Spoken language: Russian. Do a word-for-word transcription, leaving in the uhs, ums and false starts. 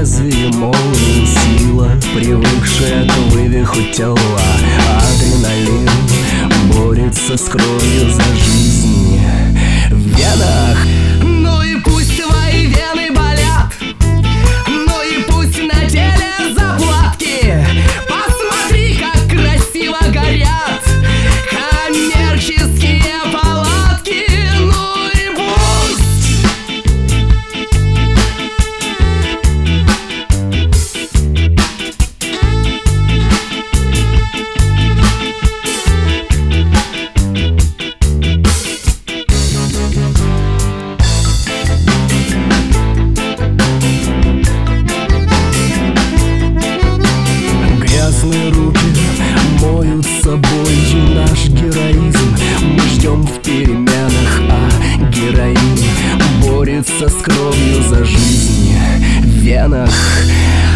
лезвие молнии, сила, привыкшая к вывиху тела. Адреналин борется с кровью за жизнь в венах. Ну и пусть твои вены болят, ну и пусть на теле заплатки. Посмотри, как красиво горят коммерческие палатки. Ну и пусть грязные руки моют собой наш героизм. Мы ждем в переменах, а героин борется с кровью за жизнь в венах.